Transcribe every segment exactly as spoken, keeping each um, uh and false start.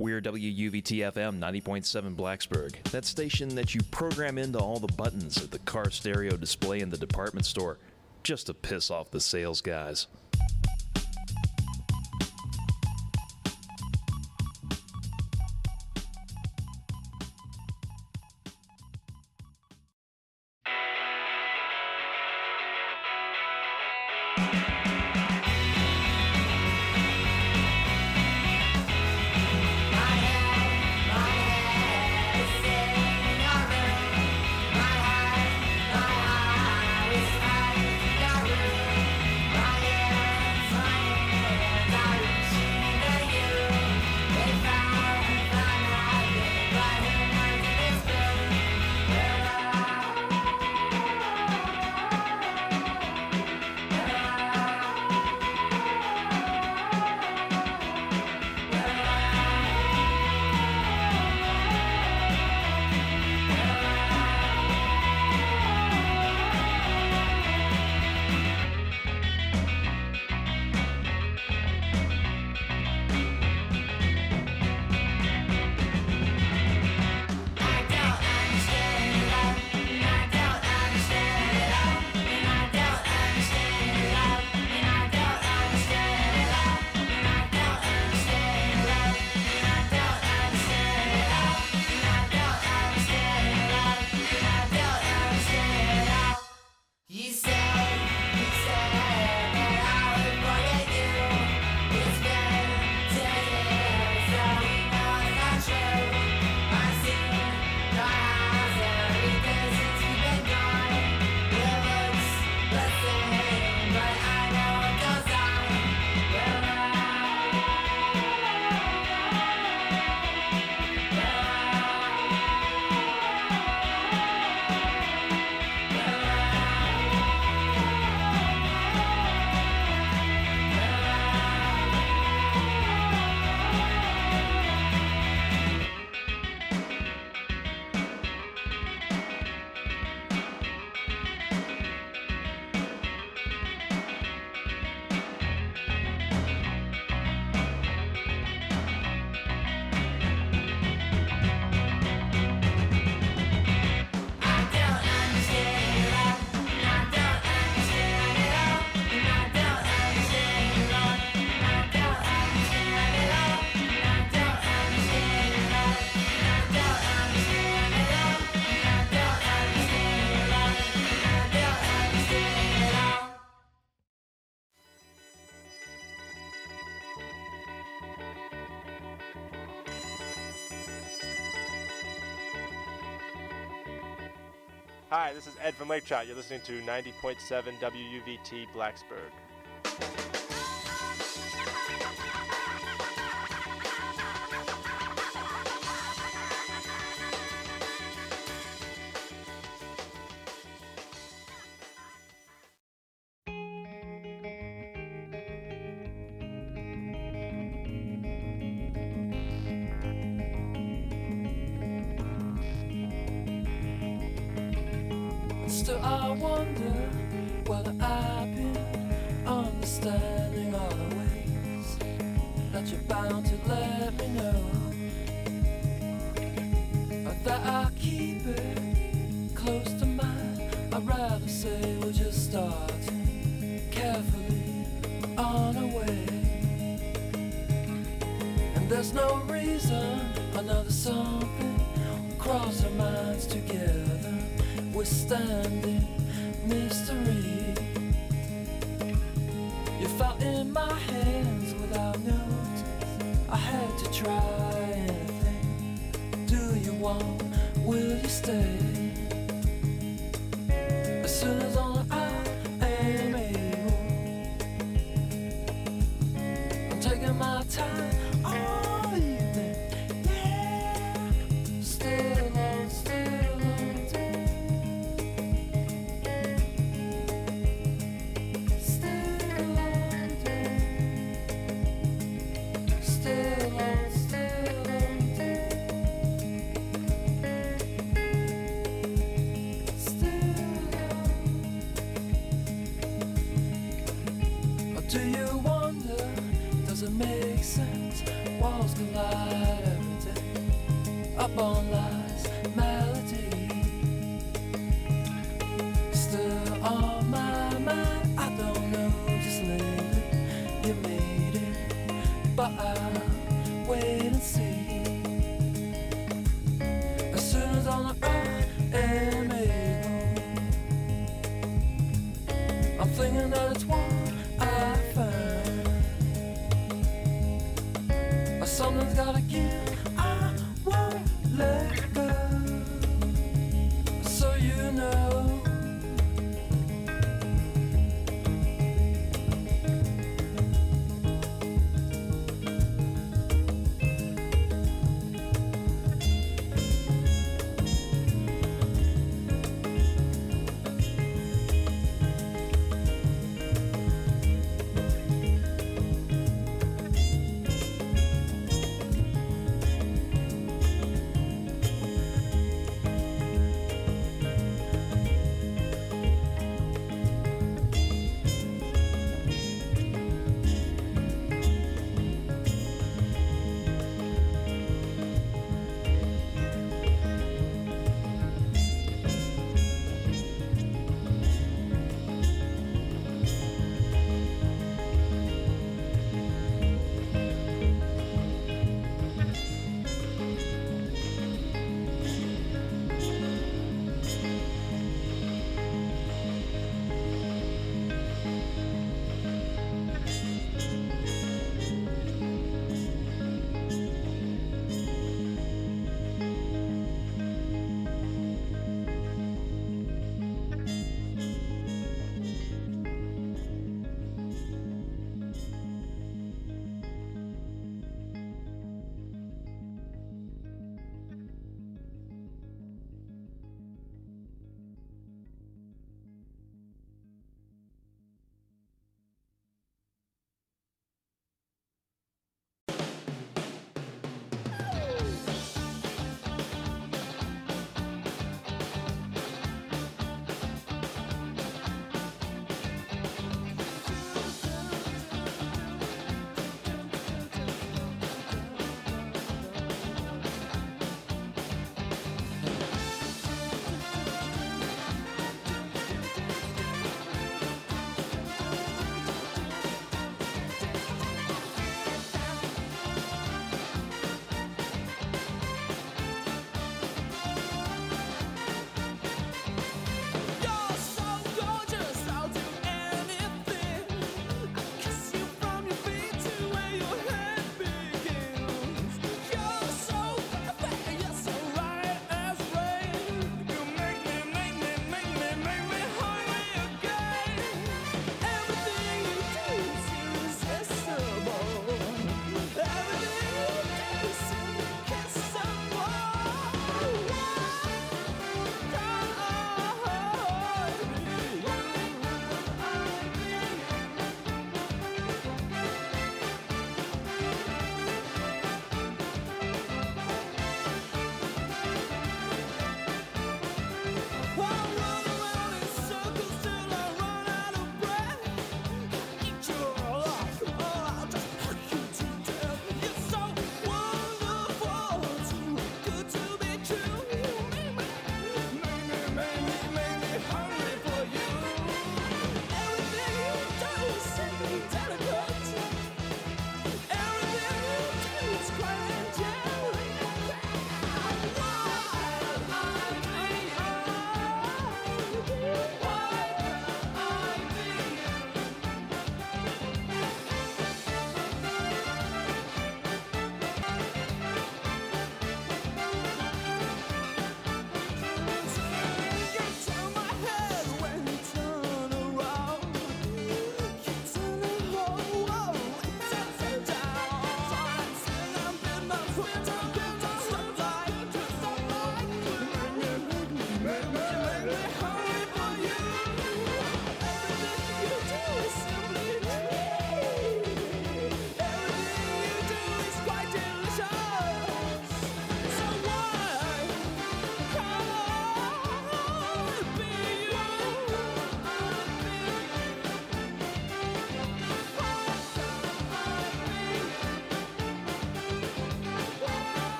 We're W U V T F M ninety point seven Blacksburg, that station that you program into all the buttons at the car stereo display in the department store, just to piss off the sales guys. Hi, this is Ed from Lake Trout. You're listening to ninety point seven W U V T Blacksburg. Still I wonder whether I've been understanding all the ways that you're bound to let me know that I keep it close to mind. I'd rather say we're just starting carefully on our way, and there's no reason another something will cross our minds together. We're standing mystery. You fell in my hands without notice. I had to try anything. Do you want? Will you stay? As soon as only I am able, I'm taking my time all evening. Yeah, still alone, still alone. Do you wonder, does it make sense walls collide every day. Up on lies, melody. Still on my mind, I don't know, just lately you made it, but I'll wait and see. As soon as I'm I am able, I'm thinking that it's what I found. But something's gotta give, I won't let go. So you know.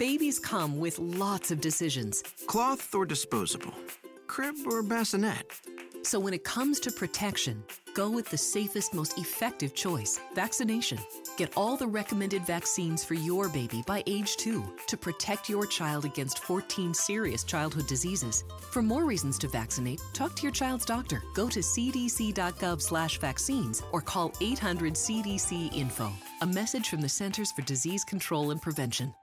Babies come with lots of decisions. Cloth or disposable? Crib or bassinet? So when it comes to protection, go with the safest, most effective choice, vaccination. Get all the recommended vaccines for your baby by age two to protect your child against fourteen serious childhood diseases. For more reasons to vaccinate, talk to your child's doctor. Go to c d c dot gov slash vaccines or call eight hundred C D C info. A message from the Centers for Disease Control and Prevention.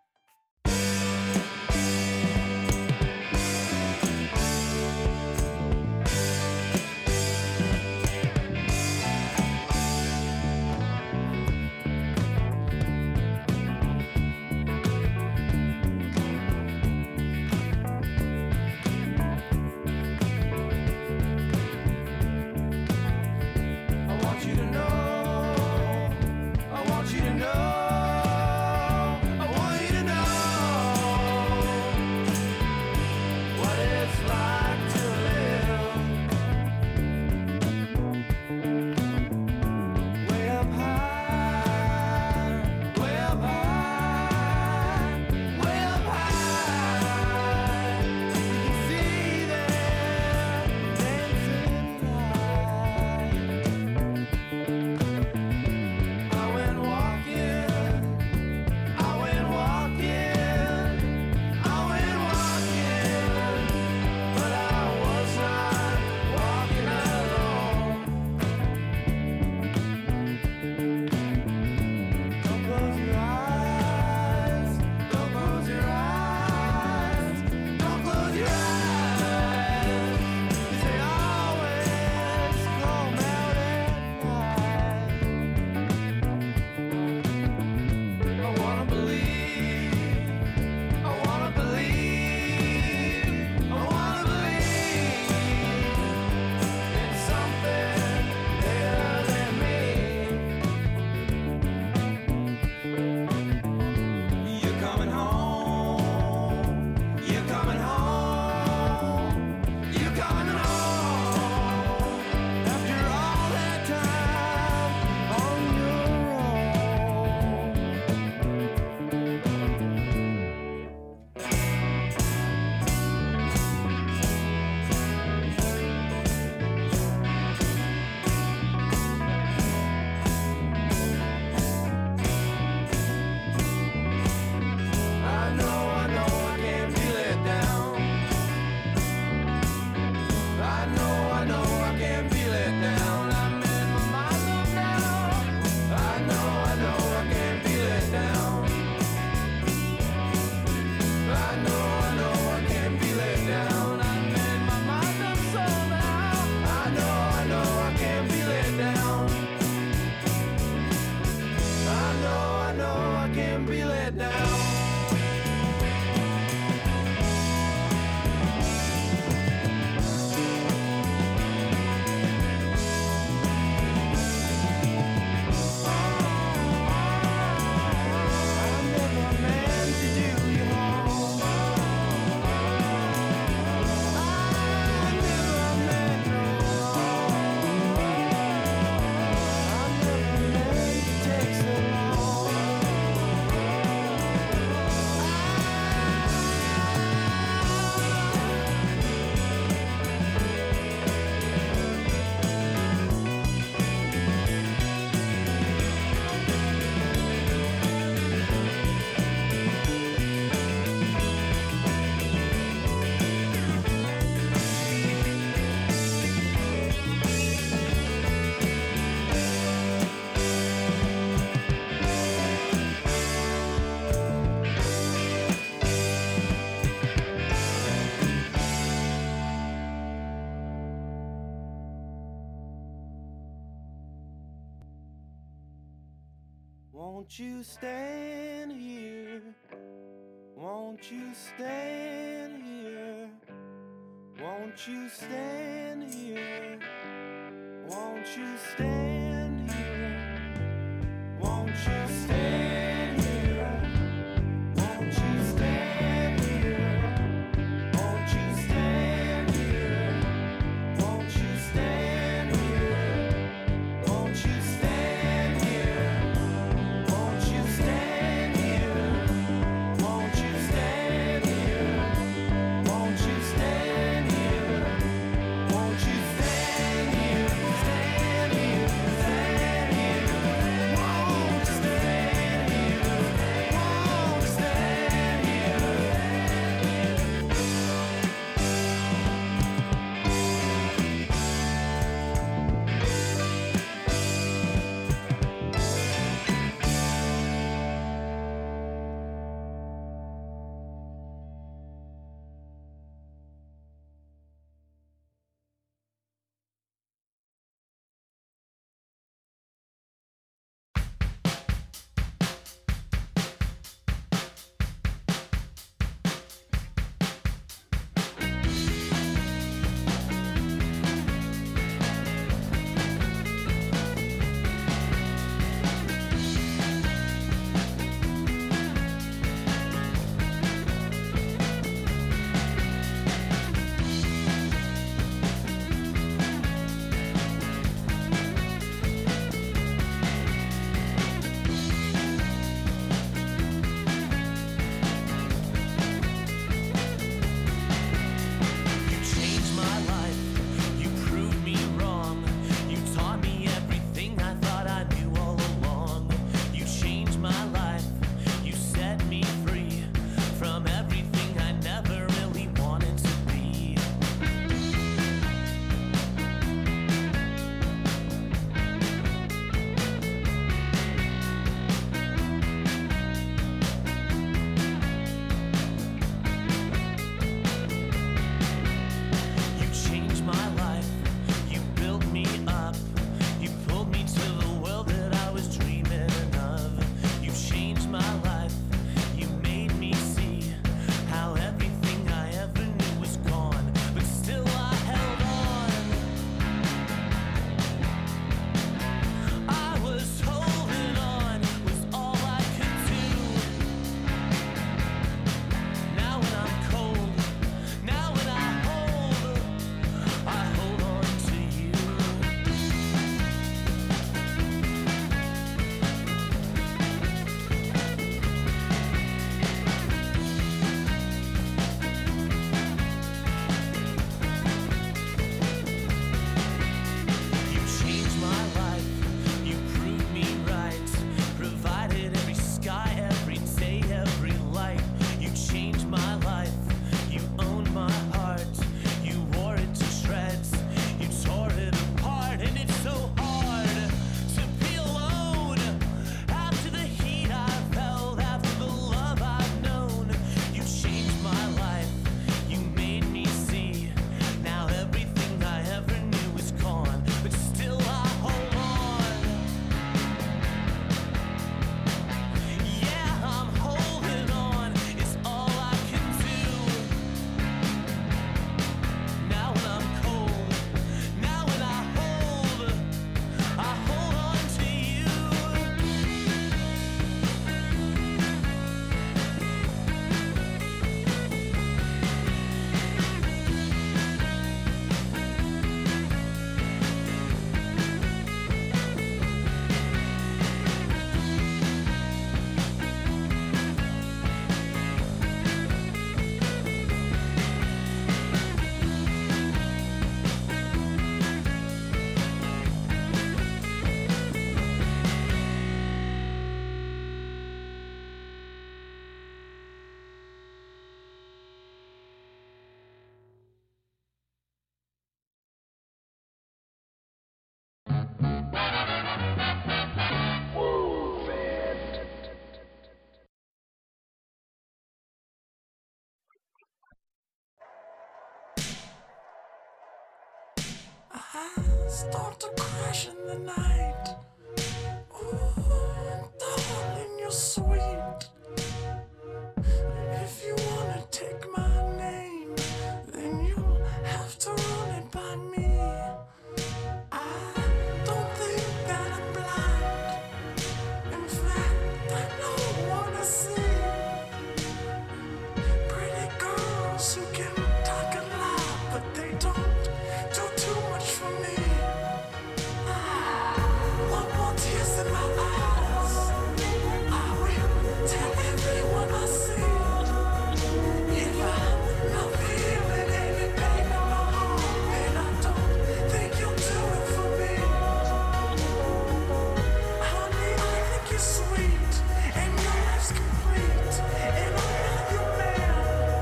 Won't you stand here? Won't you stand here? Won't you stand here? Won't you stand here? Won't you stand here? Won't you stand here? Won't you stand here? Won't you stand here? Won't you stand here? Won't you stand here? Won't you stand start to crash in the night. Ooh, darling, you're sweet. If you wanna take my name, then you'll have to run it by me. I don't think that I'm blind. In fact, I know what I see. Pretty girls who can talk a lot, but they don't do too much for me. I want more tears in my eyes. I will tell everyone I see. If I'm not feeling any pain in my heart, then I don't think you'll do it for me. Honey, I think you're sweet, and your life's complete, and I'm not your man.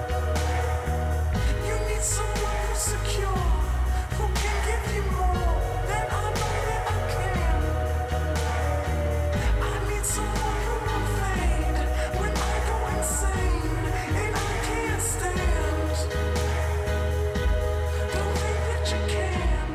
You need someone who's secure, who can give you more than I know that I can. I need someone who will fade when I go insane, and I can't stand. Don't think that you can.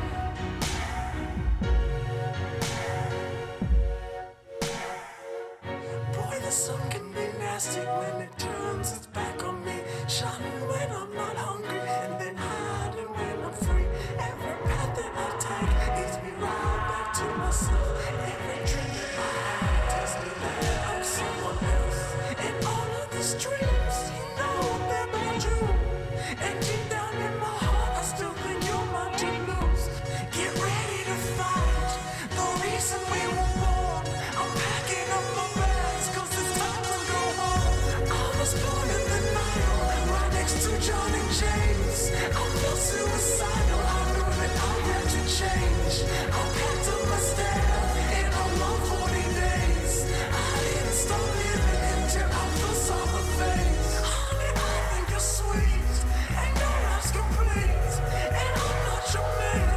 Boy, the sun can be nasty when it turns its back on me. Shining when I'm not hungry, and then hiding when I'm free. Every path that I take leads me right back to myself. Every dream that I have tells me that I'm someone else. And all of these dreams, you know they're not true. And deep down in my heart, I still think you're my to lose. Get ready to fight. The reason we were born. I'm packing up my bags, cause it's time to go home. I was born in the Nile, right next to John and James. I felt suicidal, I knew that I had to change. I packed up my staff in a long forty days. I didn't stop living until I first saw her face. Honey, I think you're sweet, and your life's complete, and I'm not your man.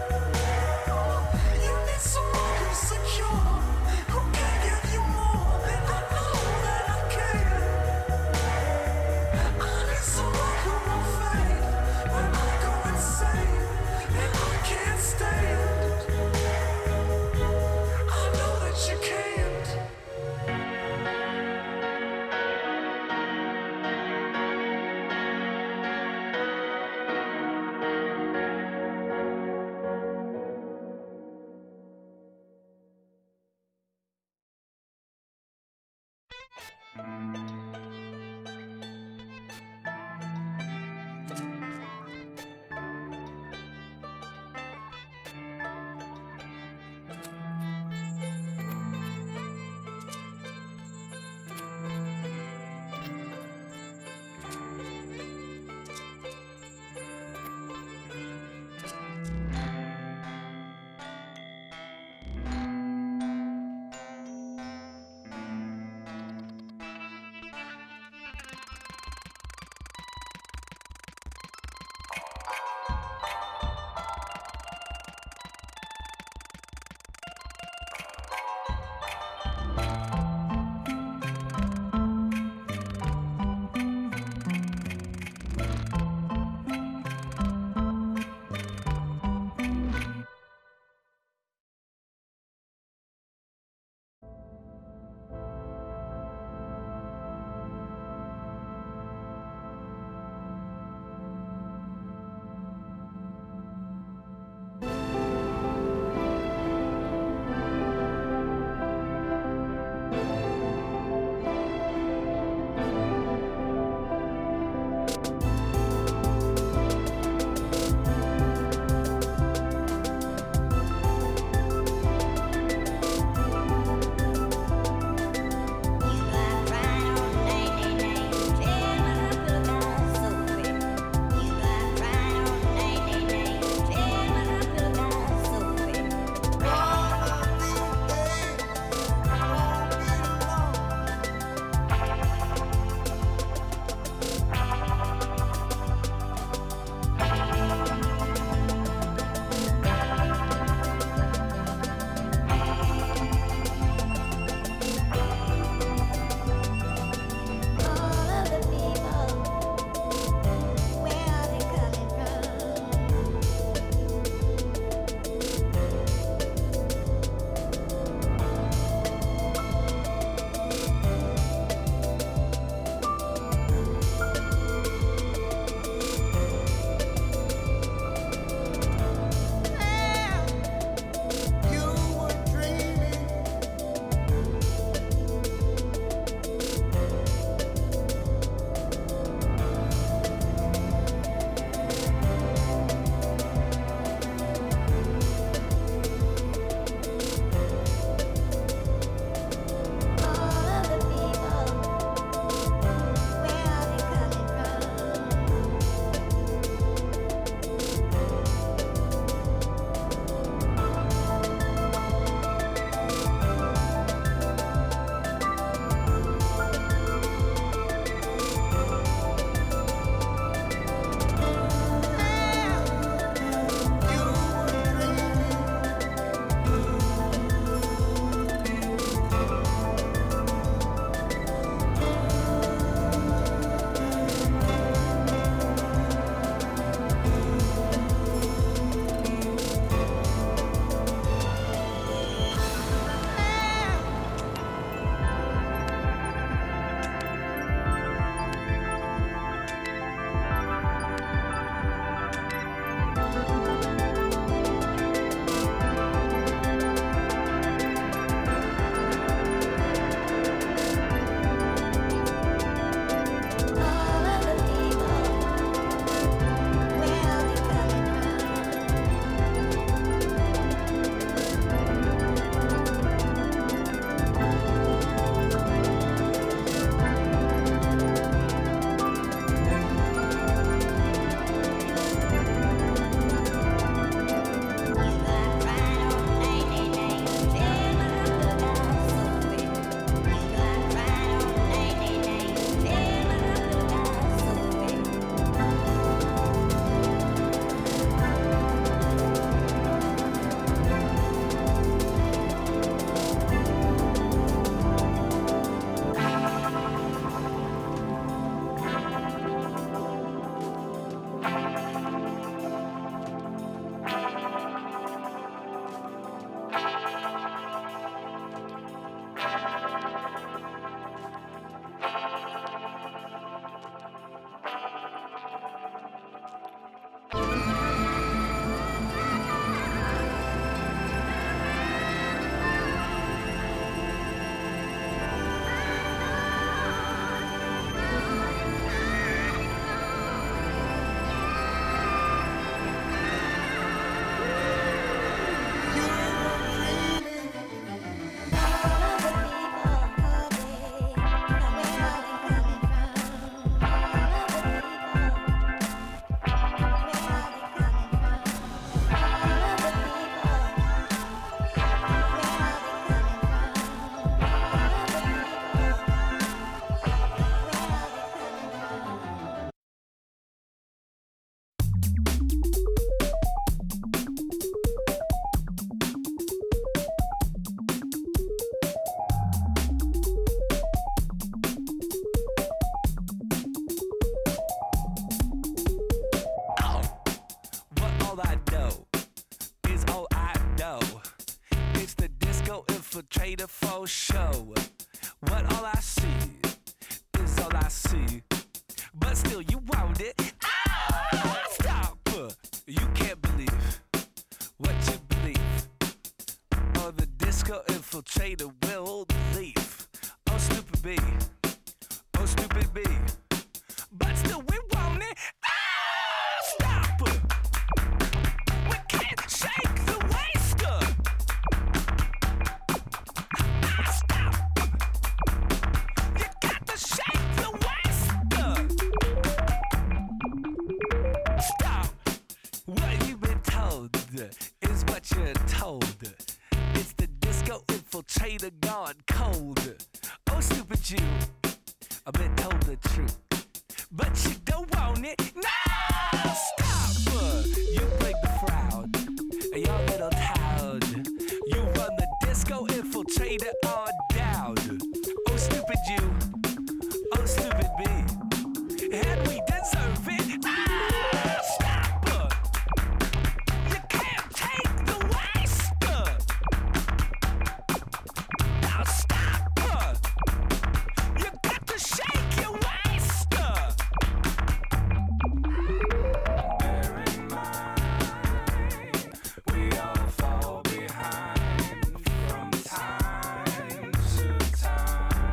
You need someone who's secure, who can give you more than I know that I can. I need someone who will fade when I go insane, and I can't stand. I know that you can't. stupid B. Oh, stupid B. But still we want it. Ah, stop it. We can't shake the waster. Ah, stop. You got to shake the waster. Stop. What you've been told is what you're told. It's the disco infiltrator gone cold. Oh, stupid you. I've been told the truth, but you don't want it. No, stop! Uh, you break the crowd, your little town. You run the disco infiltrator on down. Oh, stupid you. Oh, stupid me. And we deserve it. Ah, stop! Uh, you can't take the waste. Uh, now stop! Uh, you got to shake your waist. Bear in mind, we all fall behind from time to time.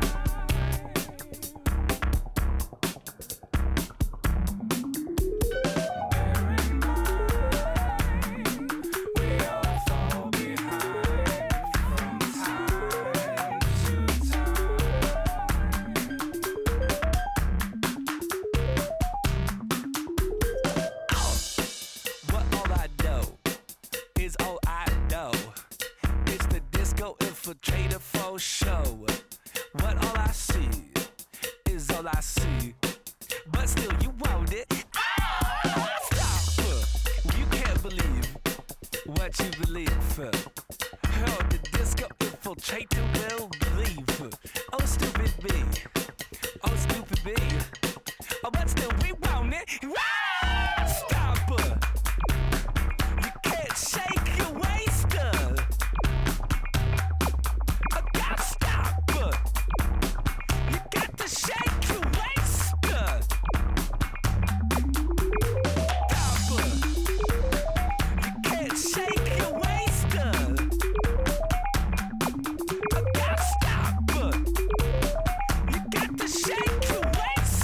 Bear in mind, we all fall behind from time to time. What all I know is all I know. It's the disco infiltrator for show. What all I see is all I see. But still you want it. Ah, stop. You can't believe what you believe. Oh, the disco infiltrator will believe. Oh, stupid B. Oh, stupid B. Oh, but still we want it. Ah, stop. You can't shake your waist. I gotta stop. You got to shake your waist. Stop. You can't shake your waist. I gotta stop. You got to shake your waist.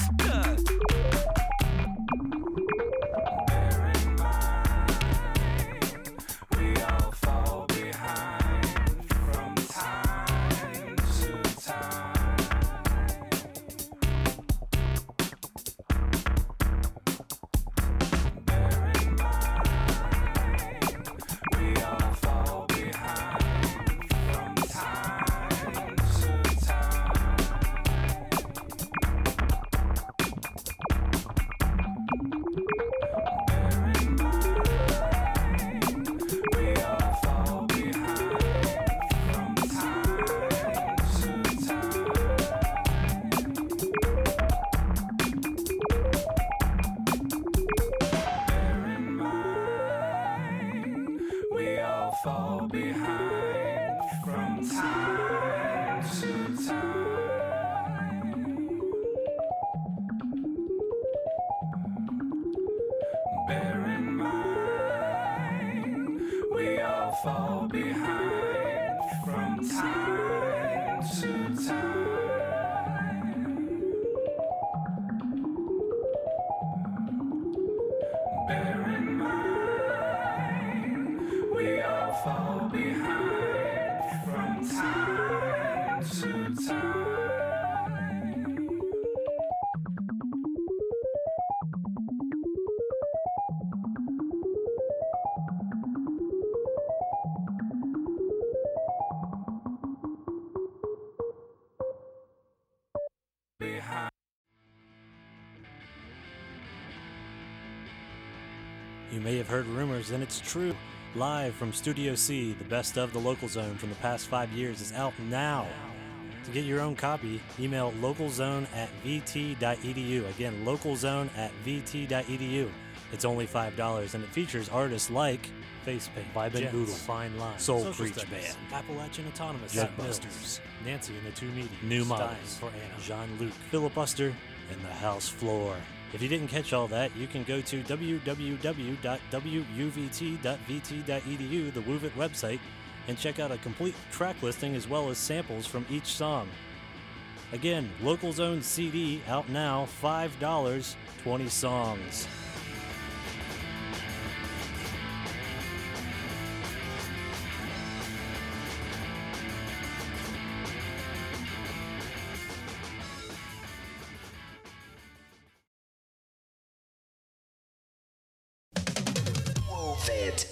Bear in mind, we all fall behind from time to time. Bear in mind, we all fall behind from time to time. Bear in mind, we all fall behind from time to time. Bear in mind, we all fall behind from time to time. Bear in mind, we all fall behind from time to time. Bear in mind, we all fall behind from time to time. Behind. You may have heard rumors, and it's true. Live from Studio C, the best of the Local Zone from the past five years is out now. To get your own copy, email localzone at vt.edu. Again, localzone at vt.edu. It's only five dollars, and it features artists like Face Paint, Vibe and Boodle, Fine Line, Soul Preach Band, Appalachian Autonomous, Jetbusters, Nancy and the Two Meetings, New Models for Anna, Jean-Luc, Filibuster, and The House Floor. If you didn't catch all that, you can go to w w w dot w u v t dot v t dot e d u, the Woovit website, and check out a complete track listing as well as samples from each song. Again, Local Zone C D out now, five dollars, twenty songs. Fit.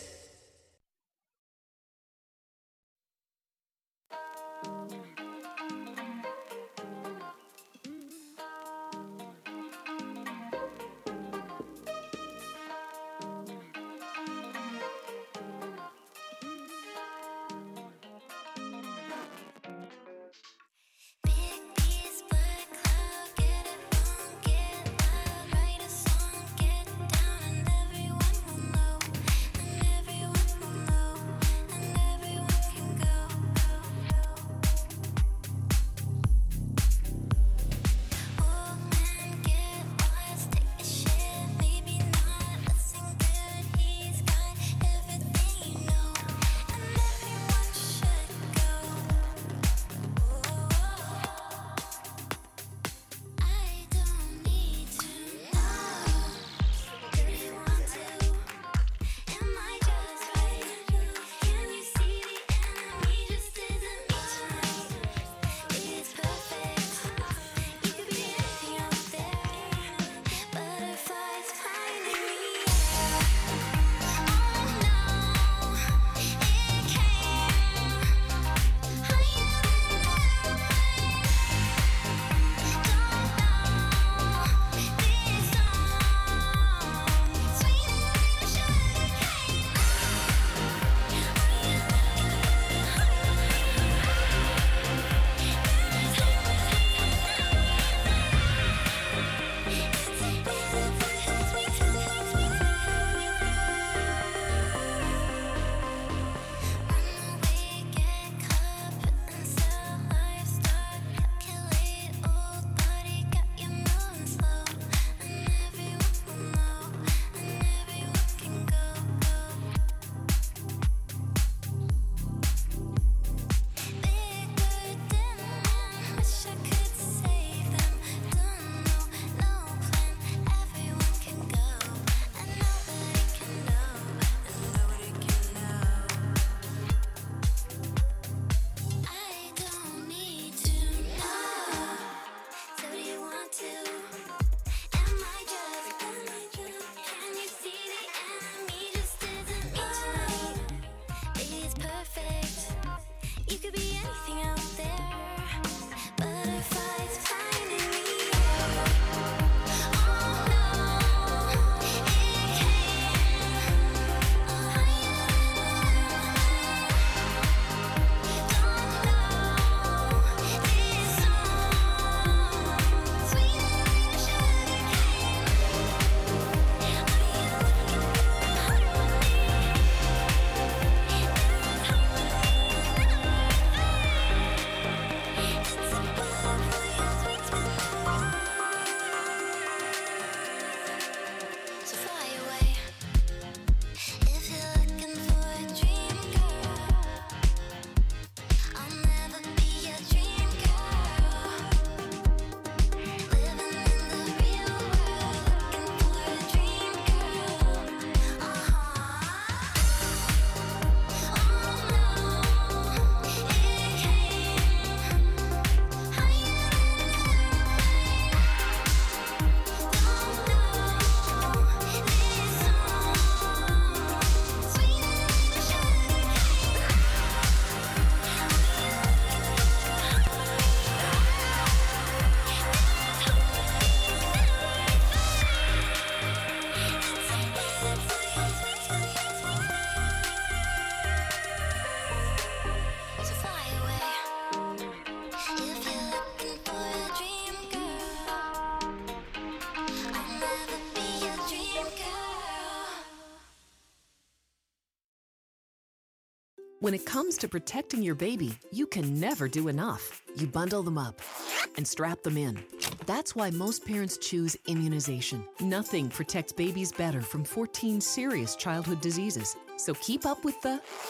When it comes to protecting your baby, you can never do enough. You bundle them up and strap them in. That's why most parents choose immunization. Nothing protects babies better from fourteen serious childhood diseases. So keep up with the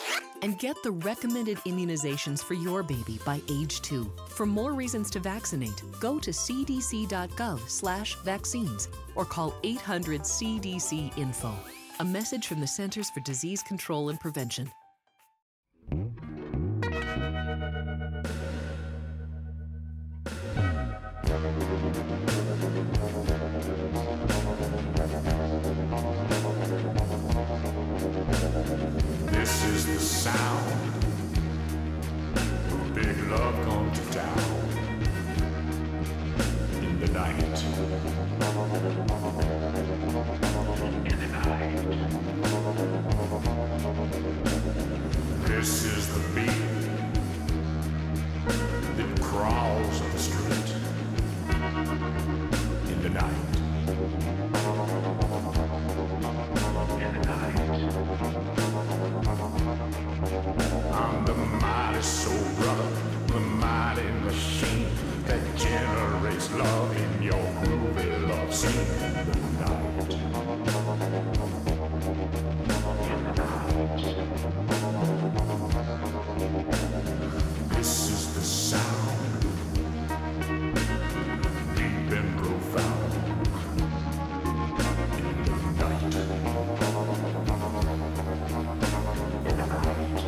and get the recommended immunizations for your baby by age two. For more reasons to vaccinate, go to c d c dot gov slash vaccines or call eight hundred C D C info. A message from the Centers for Disease Control and Prevention. This is the sound of big love come to town in the night. In the night. This is the beat that crawls up the street in the night. In the night. I'm the mighty soul brother, the mighty machine that generates love in your groovy love scene. In the night. In the night. This is the sound, deep and profound. In the night. In the night.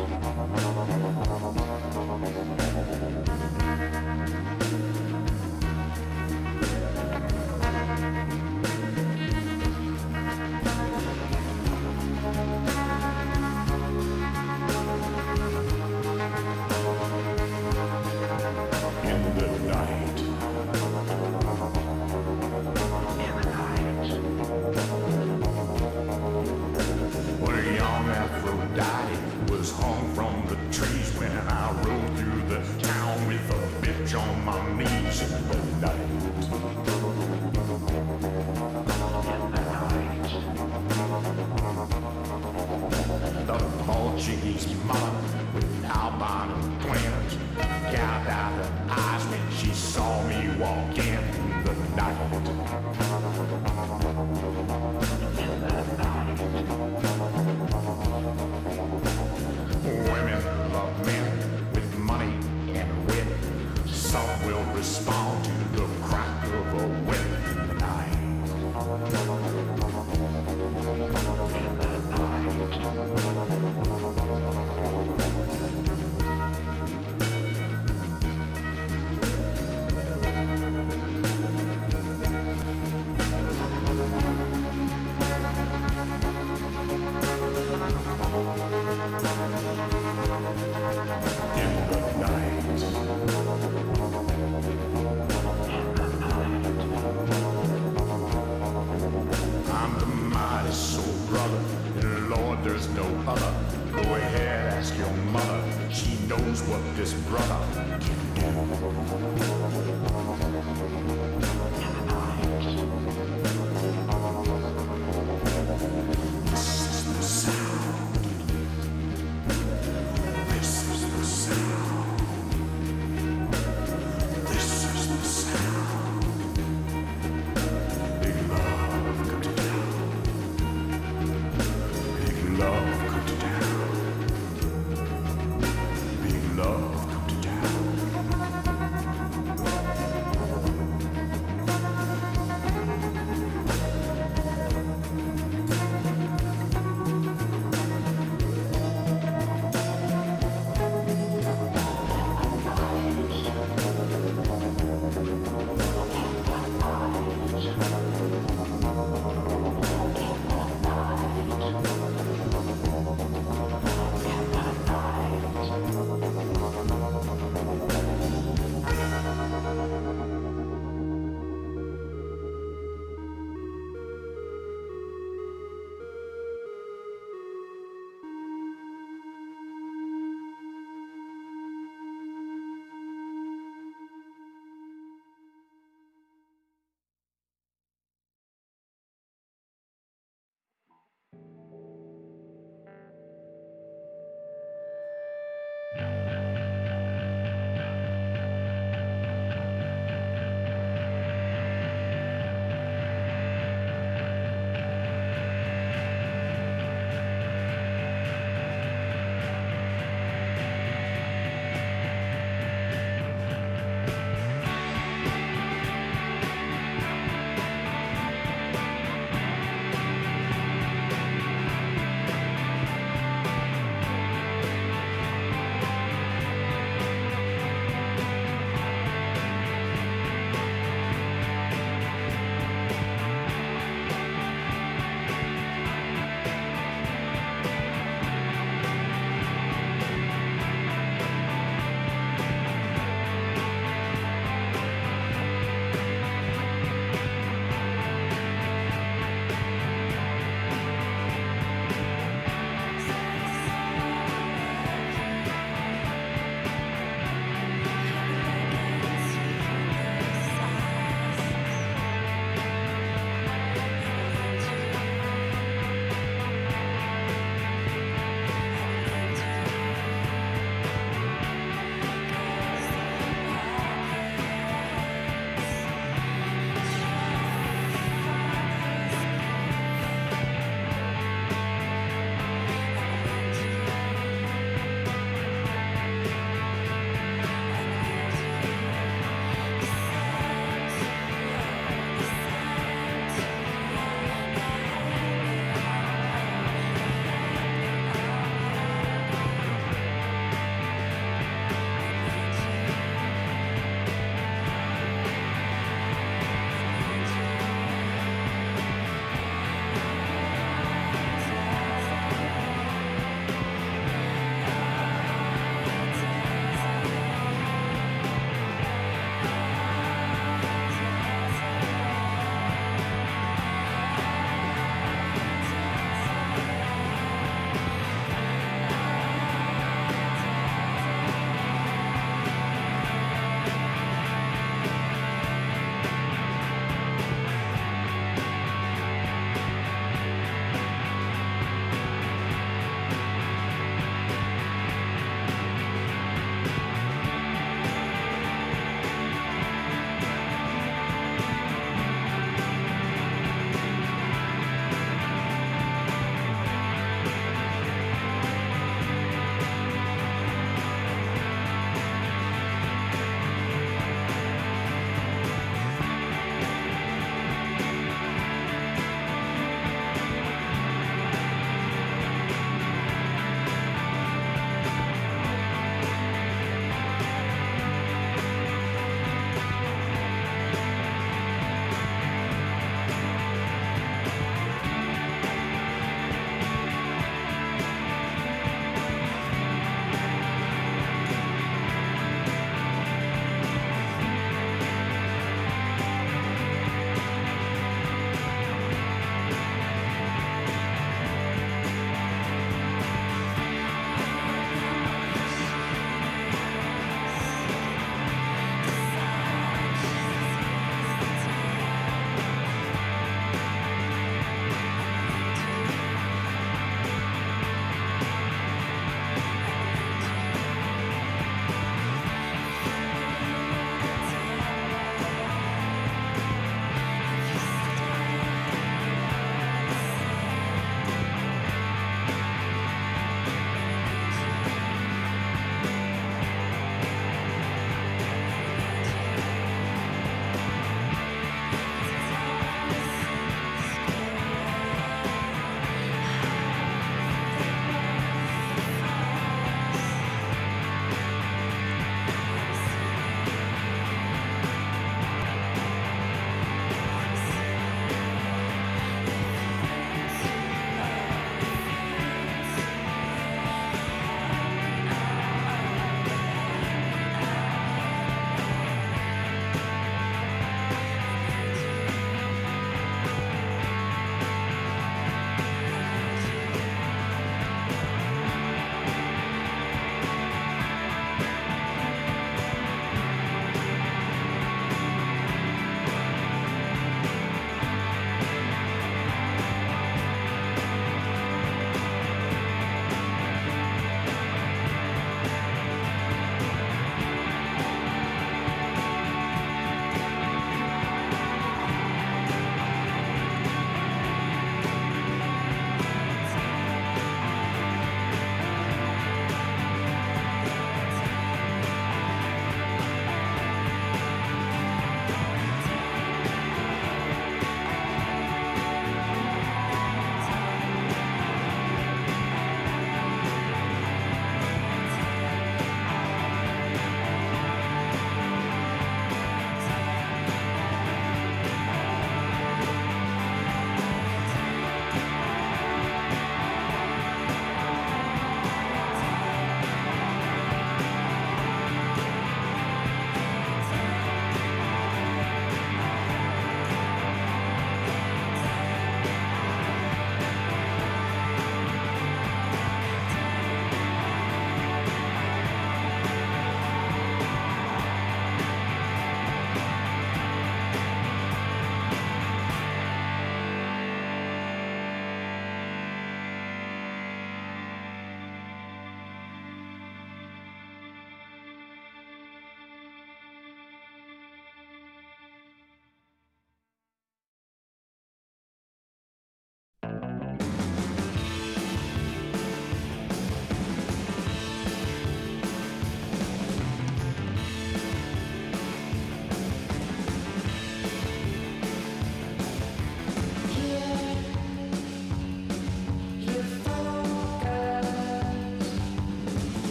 Love come to town.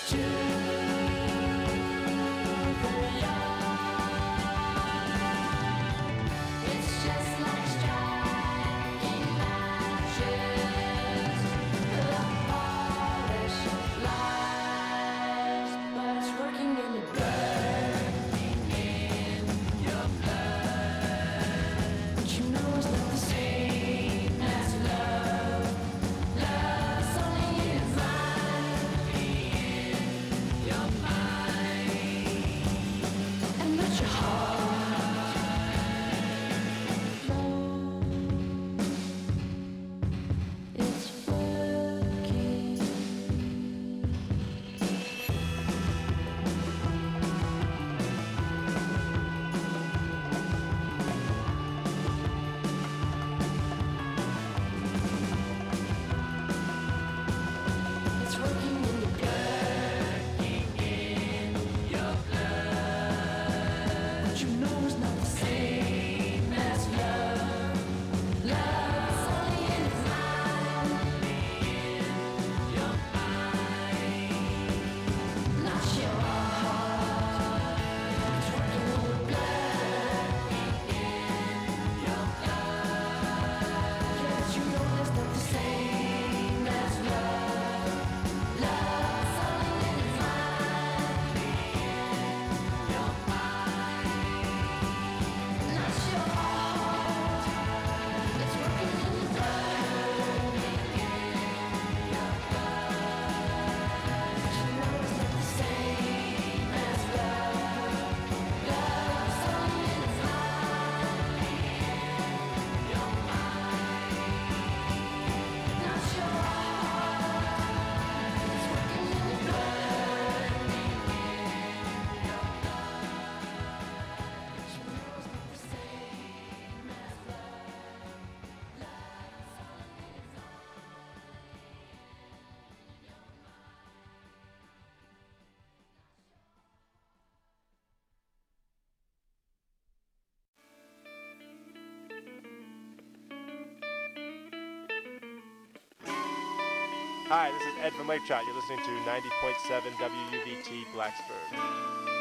Hi, this is Ed from Lake Trout. You're listening to ninety point seven W U V T Blacksburg.